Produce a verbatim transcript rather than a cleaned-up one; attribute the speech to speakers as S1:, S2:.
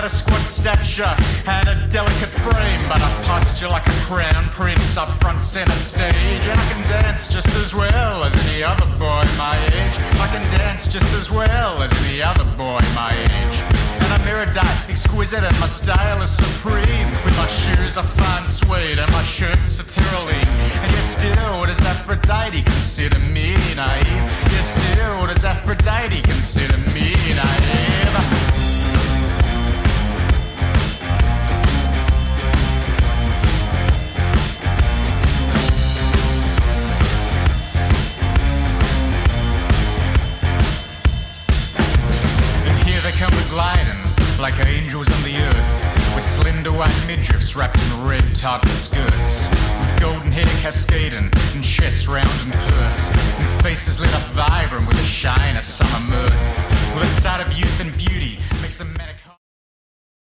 S1: got a squat stature and a delicate frame, but I posture like a crown prince up front center stage. And I can dance just as well as any other boy my age. I can dance just as well as any other boy my age. And I'm erudite, exquisite, and my style is supreme. With my shoes I find suede and my shirt satirically. And yet still, does Aphrodite consider me naive? Yet still, does Aphrodite consider me naive? Gliding like angels on the earth, with slender white midriffs wrapped in red tartan skirts, with golden hair cascading and chests round and purse, and faces lit up vibrant with the shine of summer mirth. With a sight of youth and beauty makes a manic